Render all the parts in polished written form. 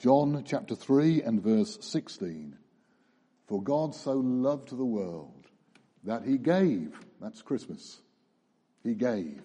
John chapter 3 and verse 16. For God so loved the world that he gave, that's Christmas, he gave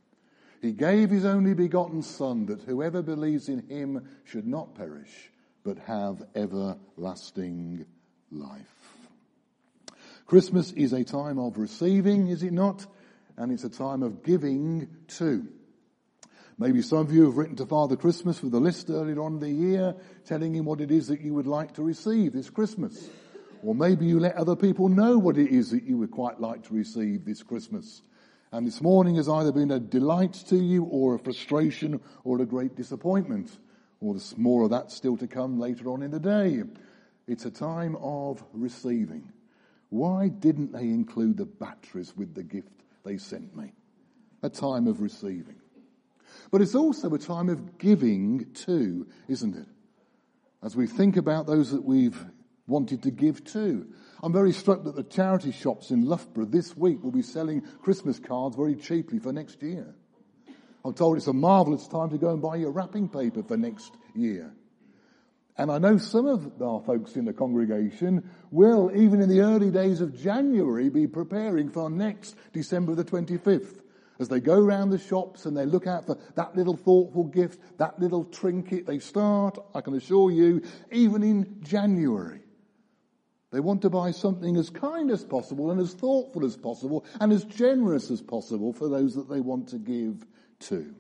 his only begotten Son, that whoever believes in him should not perish, but have everlasting life. Christmas is a time of receiving, is it not? And it's a time of giving too. Maybe some of you have written to Father Christmas with a list earlier on in the year, telling him what it is that you would like to receive this Christmas. Or maybe you let other people know what it is that you would quite like to receive this Christmas. And this morning has either been a delight to you or a frustration or a great disappointment. Or there's more of that still to come later on in the day. It's a time of receiving. Why didn't they include the batteries with the gift they sent me? A time of receiving. But it's also a time of giving too, isn't it? As we think about those that we've wanted to give to. I'm very struck that the charity shops in Loughborough this week will be selling Christmas cards very cheaply for next year. I'm told it's a marvellous time to go and buy your wrapping paper for next year. And I know some of our folks in the congregation will, even in the early days of January, be preparing for next December the 25th. As they go round the shops and they look out for that little thoughtful gift, that little trinket, they start, I can assure you, even in January. They want to buy something as kind as possible and as thoughtful as possible and as generous as possible for those that they want to give to.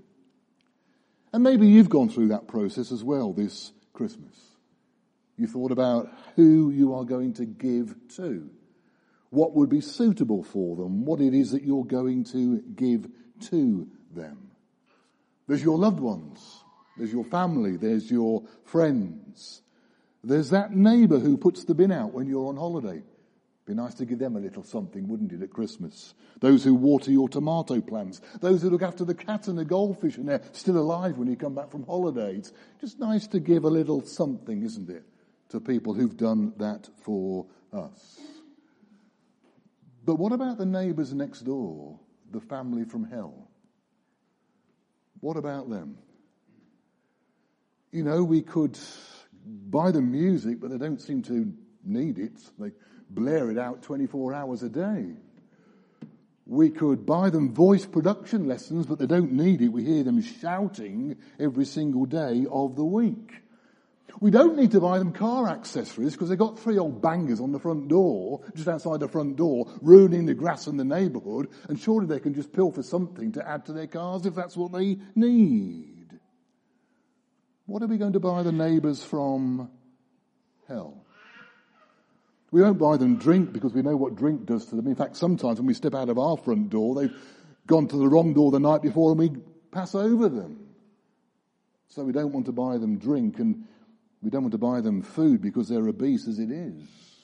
And maybe you've gone through that process as well this Christmas. You thought about who you are going to give to. What would be suitable for them, what it is that you're going to give to them. There's your loved ones, there's your family, there's your friends. There's that neighbour who puts the bin out when you're on holiday. Be nice to give them a little something, wouldn't it, at Christmas? Those who water your tomato plants, those who look after the cat and the goldfish and they're still alive when you come back from holiday. It's just nice to give a little something, isn't it, to people who've done that for us. But what about the neighbours next door, the family from hell? What about them? You know, we could buy them music, but they don't seem to need it. They blare it out 24 hours a day. We could buy them voice production lessons, but they don't need it. We hear them shouting every single day of the week. We don't need to buy them car accessories because they've got 3 old bangers on the front door, just outside the front door, ruining the grass in the neighbourhood, and surely they can just pilfer something to add to their cars if that's what they need. What are we going to buy the neighbours from hell? We won't buy them drink because we know what drink does to them. In fact, sometimes when we step out of our front door, they've gone to the wrong door the night before and we pass over them. So we don't want to buy them drink, and we don't want to buy them food because they're obese as it is.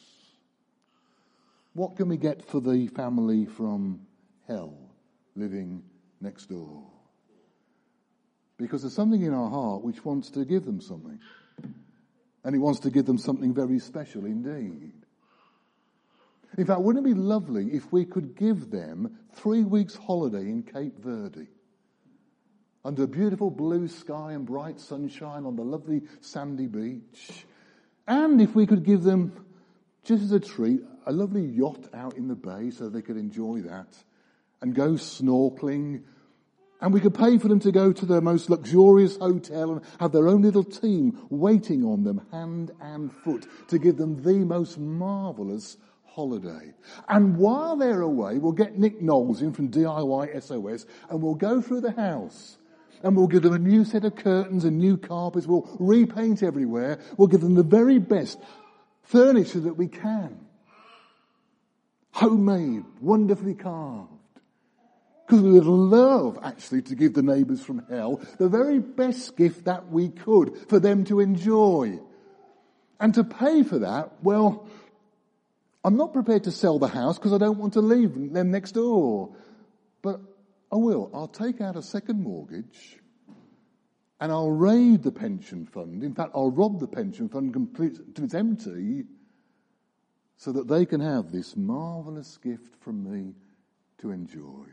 What can we get for the family from hell living next door? Because there's something in our heart which wants to give them something. And it wants to give them something very special indeed. In fact, wouldn't it be lovely if we could give them 3 weeks holiday in Cape Verde? Under a beautiful blue sky and bright sunshine on the lovely sandy beach. And if we could give them, just as a treat, a lovely yacht out in the bay so they could enjoy that and go snorkeling. And we could pay for them to go to the most luxurious hotel and have their own little team waiting on them hand and foot to give them the most marvellous holiday. And while they're away, we'll get Nick Knowles in from DIY SOS and we'll go through the house. And we'll give them a new set of curtains and new carpets. We'll repaint everywhere. We'll give them the very best furniture that we can. Homemade, wonderfully carved. Because we would love, actually, to give the neighbours from hell the very best gift that we could for them to enjoy. And to pay for that, well, I'm not prepared to sell the house because I don't want to leave them next door. But I will. I'll take out a second mortgage and I'll raid the pension fund. In fact, I'll rob the pension fund completely till it's empty so that they can have this marvellous gift from me to enjoy.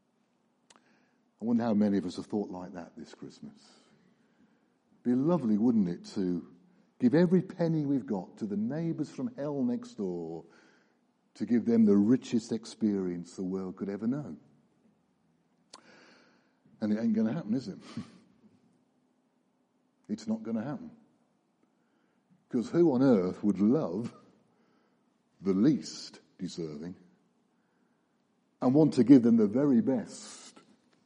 I wonder how many of us have thought like that this Christmas. It'd be lovely, wouldn't it, to give every penny we've got to the neighbours from hell next door to give them the richest experience the world could ever know. And it ain't going to happen, is it? It's not going to happen. Because who on earth would love the least deserving and want to give them the very best,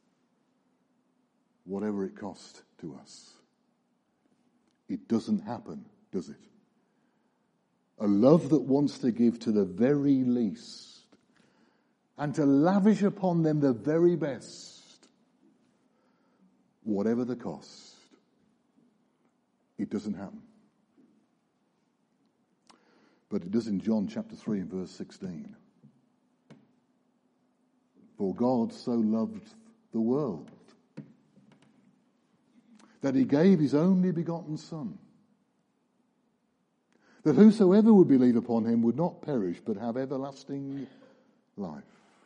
whatever it costs to us? It doesn't happen, does it? A love that wants to give to the very least and to lavish upon them the very best, whatever the cost. It doesn't happen. But it does in John chapter 3 and verse 16. For God so loved the world that he gave his only begotten Son, that whosoever would believe upon him would not perish but have everlasting life.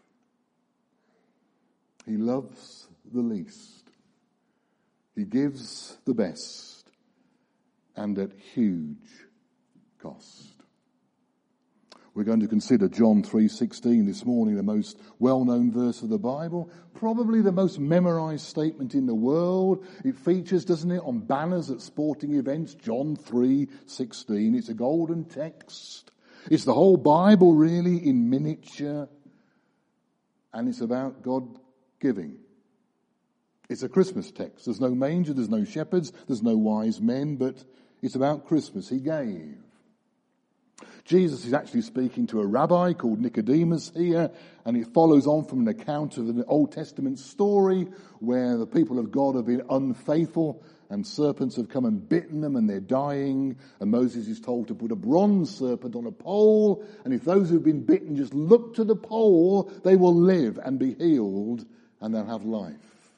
He loves the least. He gives the best, and at huge cost. We're going to consider John 3:16 this morning, the most well-known verse of the Bible, probably the most memorized statement in the world. It features, doesn't it, on banners at sporting events, John 3:16. It's a golden text. It's the whole Bible really in miniature, and it's about God giving. It's a Christmas text. There's no manger, there's no shepherds, there's no wise men, but it's about Christmas. He gave. Jesus is actually speaking to a rabbi called Nicodemus here, and it follows on from an account of an Old Testament story where the people of God have been unfaithful and serpents have come and bitten them and they're dying, and Moses is told to put a bronze serpent on a pole, and if those who've been bitten just look to the pole, they will live and be healed and they'll have life.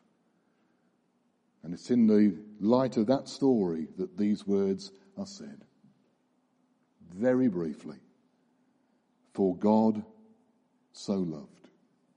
And it's in the light of that story that these words are said. Very briefly, for God so loved.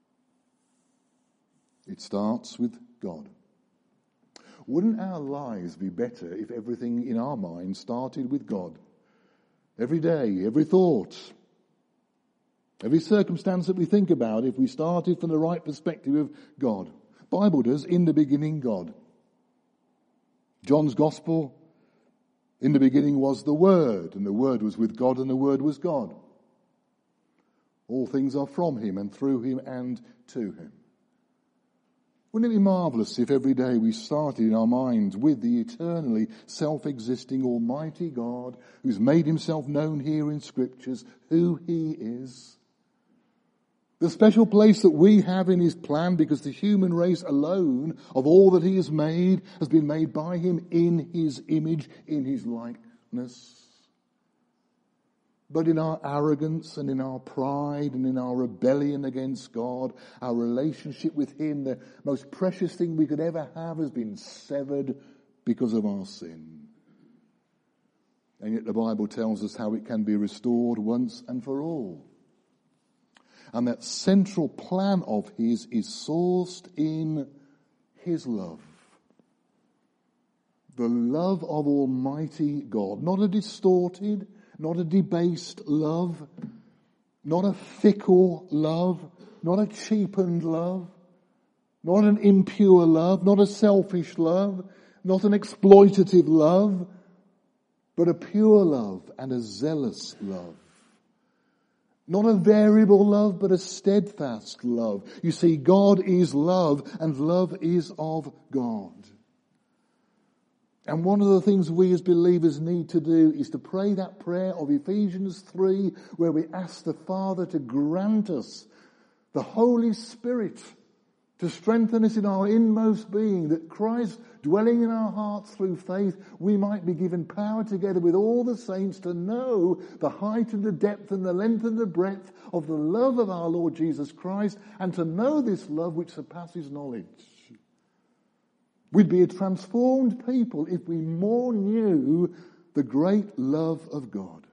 It starts with God. Wouldn't our lives be better if everything in our minds started with God? Every day, every thought, every circumstance that we think about, if we started from the right perspective of God. Bible does, in the beginning, God. John's Gospel, in the beginning was the Word, and the Word was with God, and the Word was God. All things are from him, and through him, and to him. Wouldn't it be marvellous if every day we started in our minds with the eternally self-existing Almighty God, who's made himself known here in Scriptures, who he is, the special place that we have in his plan, because the human race alone of all that he has made has been made by him in his image, in his likeness. But in our arrogance and in our pride and in our rebellion against God, our relationship with him, the most precious thing we could ever have, has been severed because of our sin. And yet the Bible tells us how it can be restored once and for all. And that central plan of his is sourced in his love. The love of Almighty God. Not a distorted, not a debased love, not a fickle love, not a cheapened love, not an impure love, not a selfish love, not an exploitative love, but a pure love and a zealous love. Not a variable love, but a steadfast love. You see, God is love, and love is of God. And one of the things we as believers need to do is to pray that prayer of Ephesians 3, where we ask the Father to grant us the Holy Spirit to strengthen us in our inmost being, that Christ dwelling in our hearts through faith, we might be given power together with all the saints to know the height and the depth and the length and the breadth of the love of our Lord Jesus Christ, and to know this love which surpasses knowledge. We'd be a transformed people if we more knew the great love of God.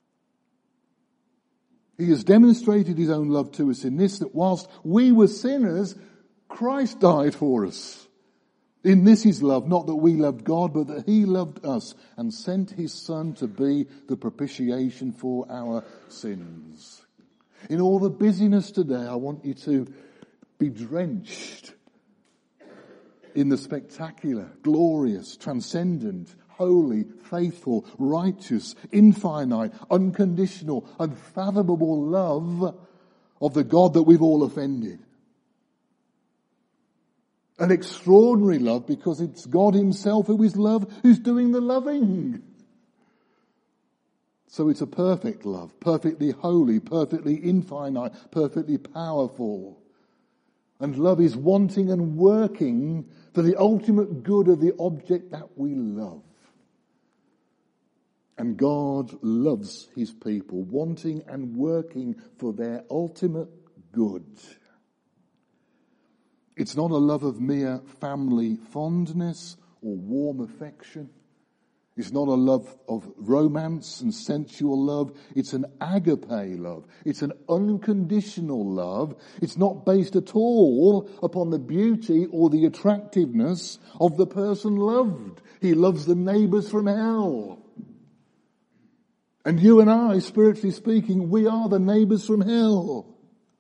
He has demonstrated his own love to us in this, that whilst we were sinners, Christ died for us. In this is love, not that we loved God, but that he loved us and sent his Son to be the propitiation for our sins. In all the busyness today, I want you to be drenched in the spectacular, glorious, transcendent, holy, faithful, righteous, infinite, unconditional, unfathomable love of the God that we've all offended. An extraordinary love because it's God himself who is love, who's doing the loving. So it's a perfect love, perfectly holy, perfectly infinite, perfectly powerful. And love is wanting and working for the ultimate good of the object that we love. And God loves his people, wanting and working for their ultimate good. It's not a love of mere family fondness or warm affection. It's not a love of romance and sensual love. It's an agape love. It's an unconditional love. It's not based at all upon the beauty or the attractiveness of the person loved. He loves the neighbours from hell. And you and I, spiritually speaking, we are the neighbours from hell.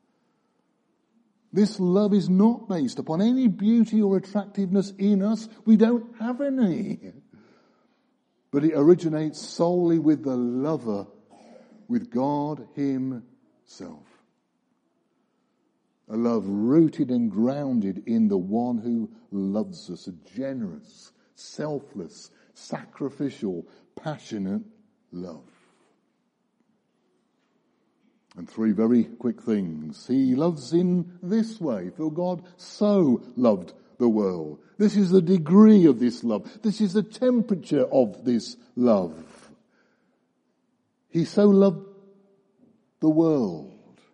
This love is not based upon any beauty or attractiveness in us. We don't have any. But it originates solely with the lover, with God himself. A love rooted and grounded in the one who loves us. A generous, selfless, sacrificial, passionate love. And three very quick things. He loves in this way, for God so loved the world. This is the degree of this love. This is the temperature of this love. He so loved the world,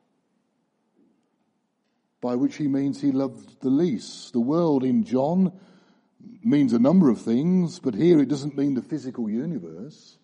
by which he means he loved the least. The world in John means a number of things, but here it doesn't mean the physical universe.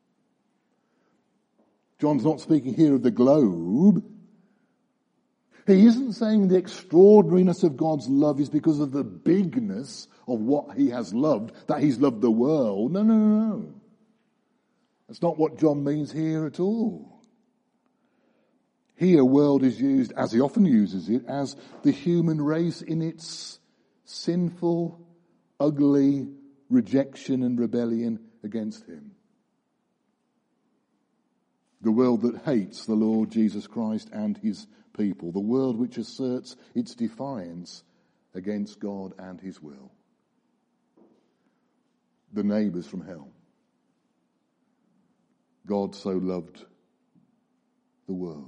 John's not speaking here of the globe. He isn't saying the extraordinariness of God's love is because of the bigness of what he has loved, that he's loved the world. No. That's not what John means here at all. Here, world is used, as he often uses it, as the human race in its sinful, ugly rejection and rebellion against him. The world that hates the Lord Jesus Christ and his people. The world which asserts its defiance against God and his will. The neighbours from hell. God so loved the world.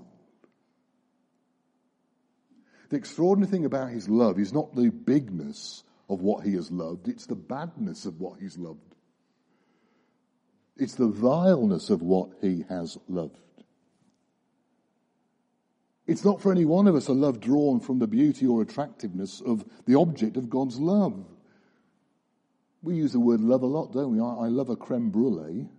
The extraordinary thing about his love is not the bigness of what he has loved, it's the badness of what he's loved. It's the vileness of what he has loved. It's not for any one of us a love drawn from the beauty or attractiveness of the object of God's love. We use the word love a lot, don't we? I love a creme brulee.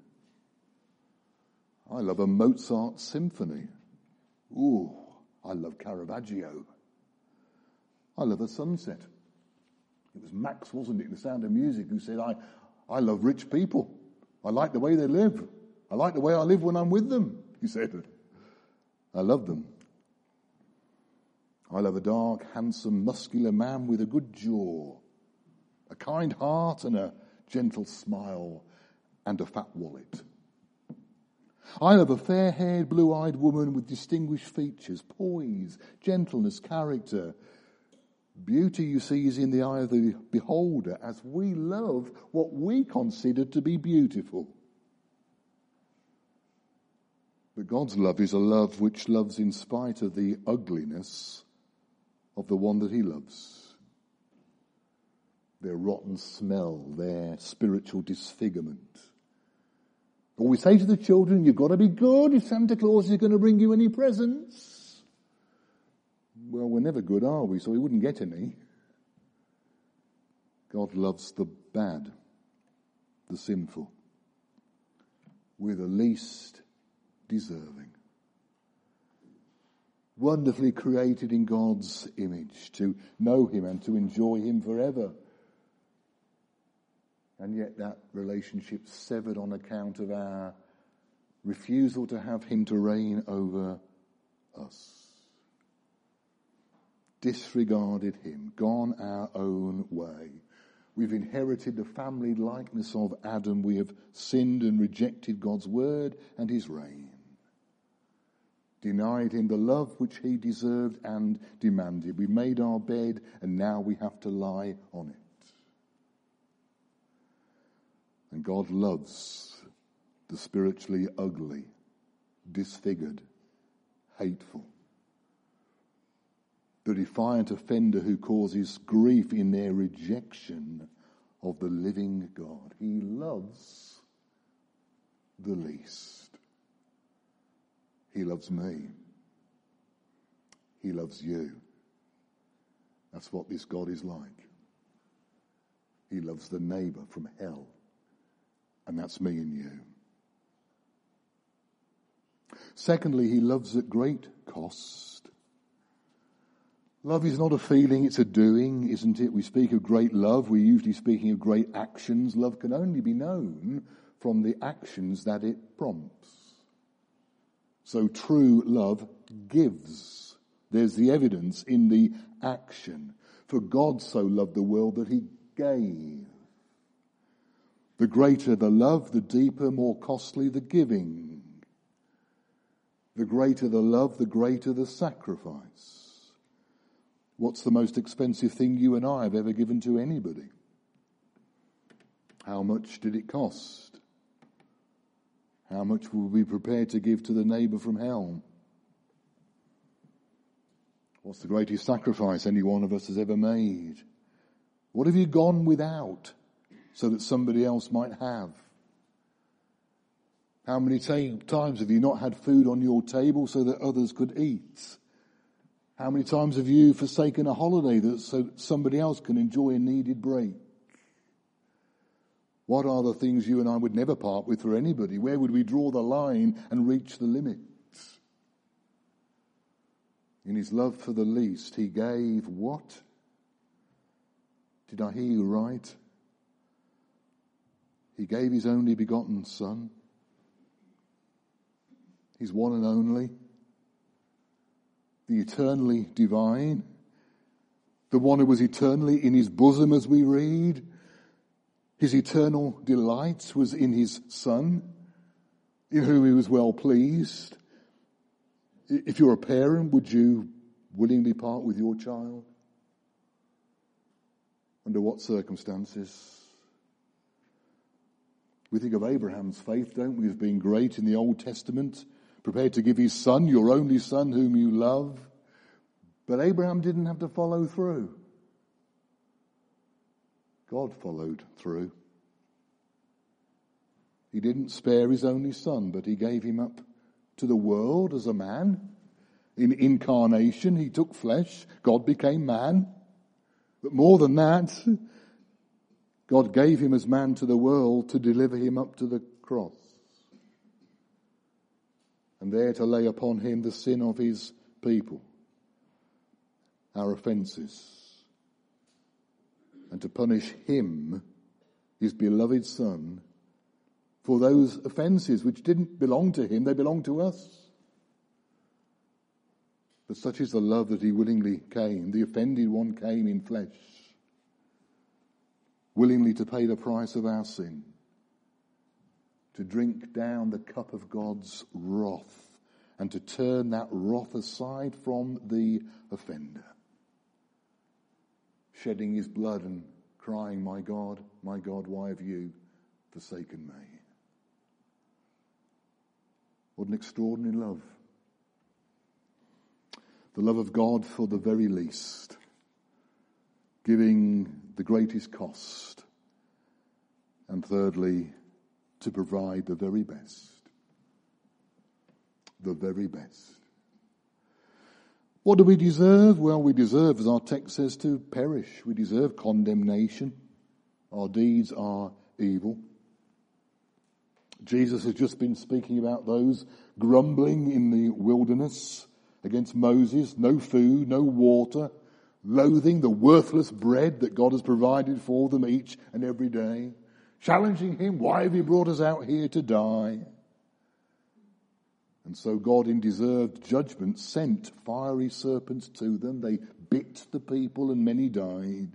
I love a Mozart symphony. Ooh, I love Caravaggio. I love a sunset. It was Max, wasn't it, in The Sound of Music, who said, I love rich people. I like the way they live. I like the way I live when I'm with them, he said. I love them. I love a dark, handsome, muscular man with a good jaw, a kind heart and a gentle smile and a fat wallet. I love a fair-haired, blue-eyed woman with distinguished features, poise, gentleness, character. Beauty, you see, is in the eye of the beholder as we love what we consider to be beautiful. But God's love is a love which loves in spite of the ugliness of the one that he loves. Their rotten smell, their spiritual disfigurement. Or we say to the children, you've got to be good if Santa Claus is going to bring you any presents. Well, we're never good, are we? So we wouldn't get any. God loves the bad, the sinful. We're the least deserving. Wonderfully created in God's image to know him and to enjoy him forever. And yet that relationship severed on account of our refusal to have him to reign over us. Disregarded him, gone our own way. We've inherited the family likeness of Adam. We have sinned and rejected God's word and his reign. Denied him the love which he deserved and demanded. We made our bed and now we have to lie on it. And God loves the spiritually ugly, disfigured, hateful. The defiant offender who causes grief in their rejection of the living God. He loves the least. He loves me. He loves you. That's what this God is like. He loves the neighbour from hell. And that's me and you. Secondly, he loves at great cost. Love is not a feeling, it's a doing, isn't it? We speak of great love, we're usually speaking of great actions. Love can only be known from the actions that it prompts. So true love gives. There's the evidence in the action. For God so loved the world that he gave. The greater the love, the deeper, more costly the giving. The greater the love, the greater the sacrifice. What's the most expensive thing you and I have ever given to anybody? How much did it cost? How much will we be prepared to give to the neighbour from hell? What's the greatest sacrifice any one of us has ever made? What have you gone without so that somebody else might have? How many times have you not had food on your table so that others could eat? How many times have you forsaken a holiday so somebody else can enjoy a needed break? What are the things you and I would never part with for anybody? Where would we draw the line and reach the limits? In his love for the least, he gave what? Did I hear you right? He gave his only begotten Son. His one and only. The eternally divine. The one who was eternally in his bosom, as we read. His eternal delight was in his Son, in whom he was well pleased. If you're a parent, would you willingly part with your child? Under what circumstances? We think of Abraham's faith, don't we, as being great in the Old Testament, prepared to give his son, your only son whom you love. But Abraham didn't have to follow through. God followed through. He didn't spare his only son, but he gave him up to the world as a man. In incarnation, he took flesh. God became man. But more than that, God gave him as man to the world to deliver him up to the cross. And there to lay upon him the sin of his people, our offences, and to punish him, his beloved Son, for those offences which didn't belong to him, they belonged to us. But such is the love that he willingly came. The offended one came in flesh, willingly to pay the price of our sin, to drink down the cup of God's wrath, and to turn that wrath aside from the offender, shedding his blood and crying, my God, why have you forsaken me? What an extraordinary love. The love of God for the very least, giving the greatest cost, and thirdly, to provide the very best. The very best. What do we deserve? Well, we deserve, as our text says, to perish. We deserve condemnation. Our deeds are evil. Jesus has just been speaking about those grumbling in the wilderness against Moses. No food, no water, loathing the worthless bread that God has provided for them each and every day. challenging him, why have you brought us out here to die? And so God, in deserved judgment, sent fiery serpents to them. They bit the people and many died.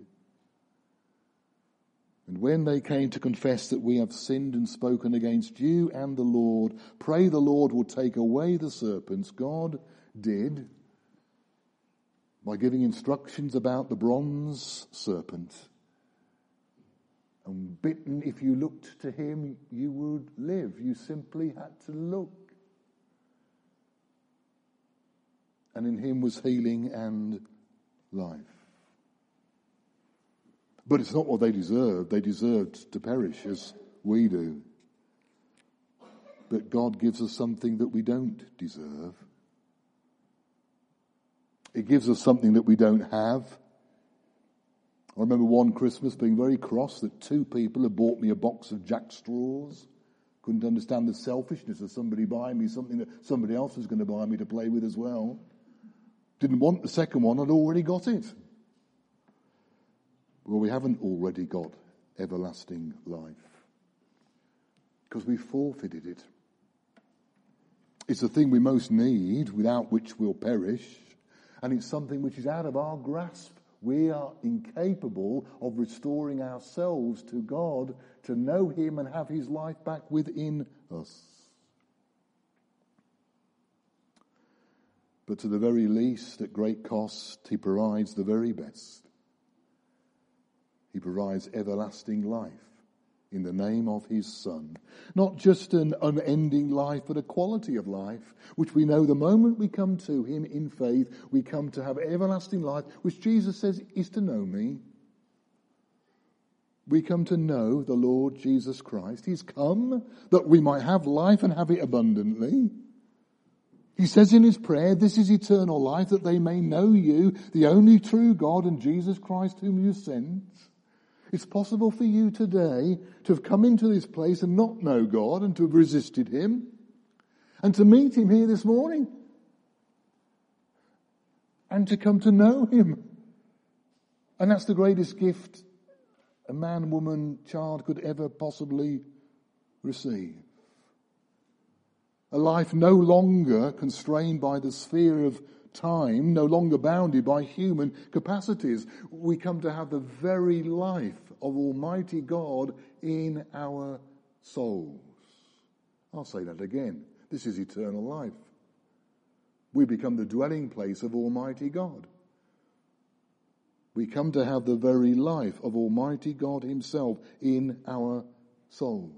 And when they came to confess that we have sinned and spoken against you and the Lord, pray the Lord will take away the serpents, God did by giving instructions about the bronze serpent. And bitten, if you looked to him, you would live. You simply had to look. And in him was healing and life. But it's not what they deserved. They deserved to perish as we do. But God gives us something that we don't deserve. It gives us something that we don't have. I remember one Christmas being very cross that 2 people had bought me a box of Jack Straws. Couldn't understand the selfishness of somebody buying me something that somebody else was going to buy me to play with as well. Didn't want the second one, I'd already got it. Well, we haven't already got everlasting life because we forfeited it. It's the thing we most need, without which we'll perish, and it's something which is out of our grasp. We are incapable of restoring ourselves to God to know him and have his life back within us. But to the very least, at great cost, he provides the very best. He provides everlasting life in the name of his Son. Not just an unending life, but a quality of life, which we know the moment we come to him in faith, we come to have everlasting life, which Jesus says is to know me. We come to know the Lord Jesus Christ. He's come that we might have life and have it abundantly. He says in his prayer, this is eternal life, that they may know you, the only true God, and Jesus Christ whom you sent. It's possible for you today to have come into this place and not know God and to have resisted him and to meet him here this morning and to come to know him. And that's the greatest gift a man, woman, child could ever possibly receive. A life no longer constrained by the sphere of time, no longer bounded by human capacities. We come to have the very life of Almighty God in our souls. I'll say that again. This is eternal life. We become the dwelling place of Almighty God. We come to have the very life of Almighty God himself in our souls.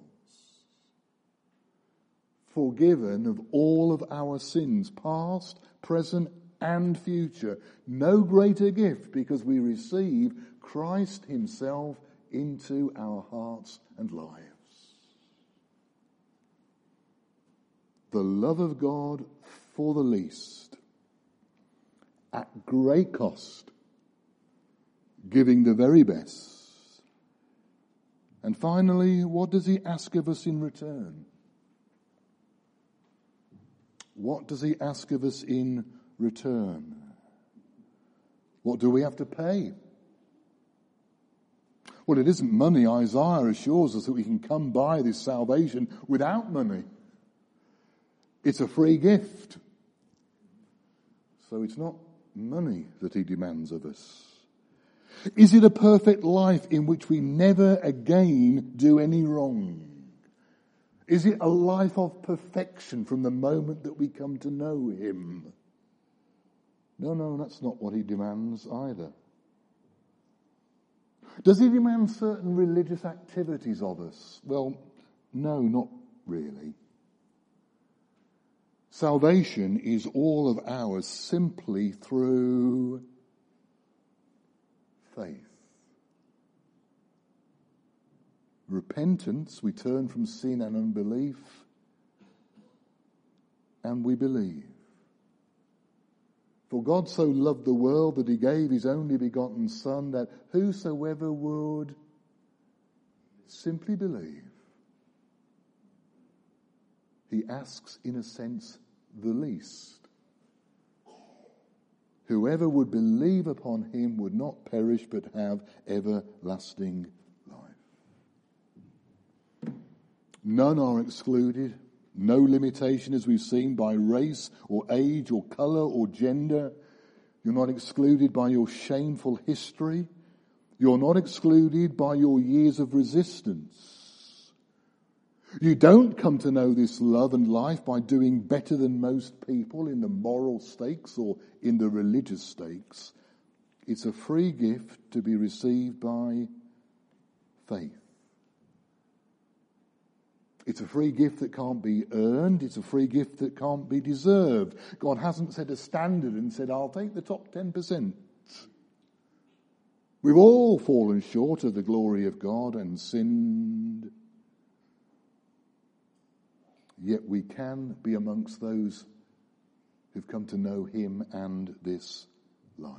Forgiven of all of our sins, past, present, and future. No greater gift, because we receive Christ himself into our hearts and lives. The love of God for the least, at great cost, giving the very best. And finally, what does he ask of us in return? What does he ask of us in return? What do we have to pay? Well, it isn't money. Isaiah assures us that we can come by this salvation without money. It's a free gift. So it's not money that he demands of us. Is it a perfect life in which we never again do any wrong? Is it a life of perfection from the moment that we come to know him? No, that's not what he demands either. Does he demand certain religious activities of us? Well, no, not really. Salvation is all of ours simply through faith. Repentance, we turn from sin and unbelief, and we believe. For God so loved the world that he gave his only begotten Son, that whosoever would simply believe. He asks, in a sense, the least. Whoever would believe upon him would not perish but have everlasting life. None are excluded. No limitation, as we've seen, by race or age or colour or gender. You're not excluded by your shameful history. You're not excluded by your years of resistance. You don't come to know this love and life by doing better than most people in the moral stakes or in the religious stakes. It's a free gift to be received by faith. It's a free gift that can't be earned. It's a free gift that can't be deserved. God hasn't set a standard and said, I'll take the top 10%. We've all fallen short of the glory of God and sinned. Yet we can be amongst those who've come to know him and this life.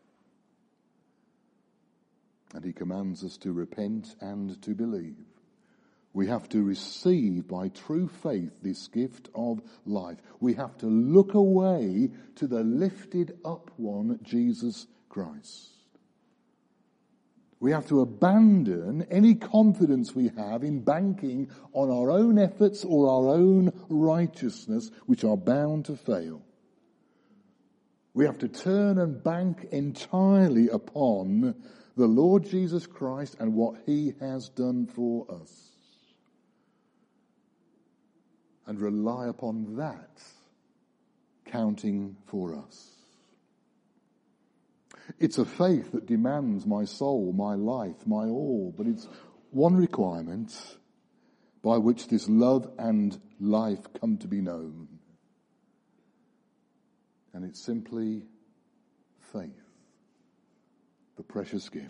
And he commands us to repent and to believe. We have to receive by true faith this gift of life. We have to look away to the lifted up one, Jesus Christ. We have to abandon any confidence we have in banking on our own efforts or our own righteousness, which are bound to fail. We have to turn and bank entirely upon the Lord Jesus Christ and what he has done for us. And rely upon that counting for us. It's a faith that demands my soul, my life, my all, but it's one requirement by which this love and life come to be known. And it's simply faith, the precious gift.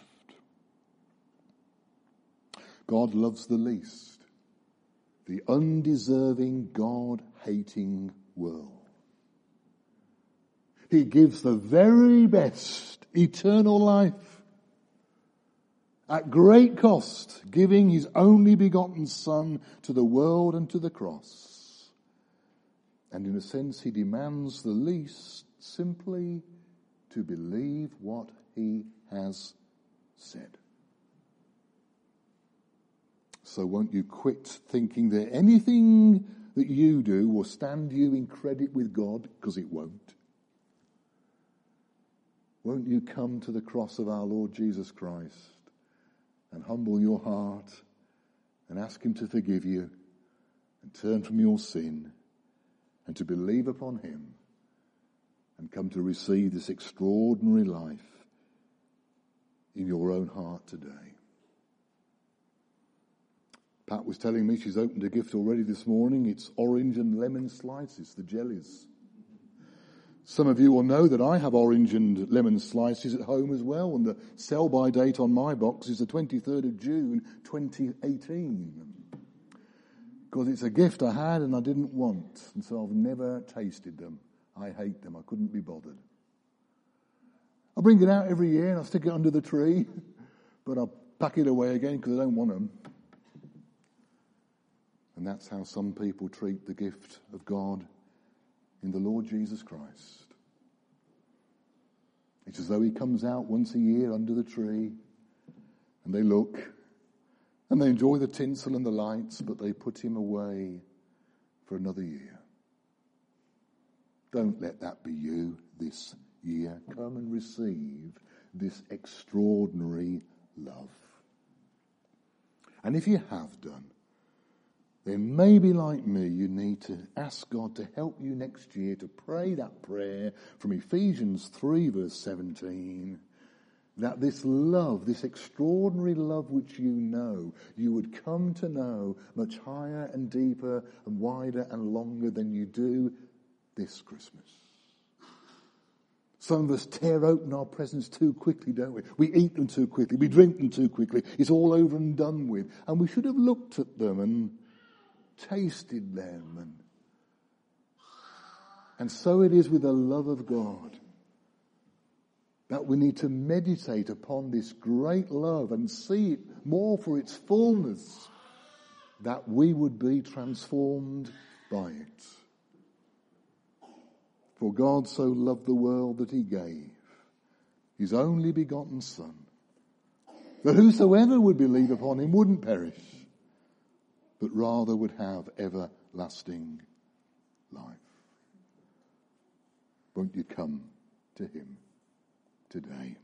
God loves the least, the undeserving, God-hating world. He gives the very best, eternal life, at great cost, giving his only begotten Son to the world and to the cross. And in a sense, he demands the least simply to believe what he has said. So won't you quit thinking that anything that you do will stand you in credit with God, because it won't. Won't you come to the cross of our Lord Jesus Christ and humble your heart and ask him to forgive you and turn from your sin and to believe upon him and come to receive this extraordinary life in your own heart today? Pat was telling me she's opened a gift already this morning. It's orange and lemon slices, the jellies. Some of you will know that I have orange and lemon slices at home as well, and the sell-by date on my box is the 23rd of June 2018. Because it's a gift I had and I didn't want, and so I've never tasted them. I hate them. I couldn't be bothered. I bring it out every year and I stick it under the tree, but I pack it away again because I don't want them. And that's how some people treat the gift of God in the Lord Jesus Christ. It's as though he comes out once a year under the tree and they look and they enjoy the tinsel and the lights, but they put him away for another year. Don't let that be you this year. Come and receive this extraordinary love. And if you have done, then maybe like me, you need to ask God to help you next year to pray that prayer from Ephesians 3 verse 17, that this love, this extraordinary love which you know, you would come to know much higher and deeper and wider and longer than you do this Christmas. Some of us tear open our presents too quickly, don't we? We eat them too quickly. We drink them too quickly. It's all over and done with. And we should have looked at them and tasted them. And so it is with the love of God, that we need to meditate upon this great love and see it more for its fullness, that we would be transformed by it. For God so loved the world that he gave his only begotten Son, that whosoever would believe upon him wouldn't perish, but rather would have everlasting life. Won't you come to him today?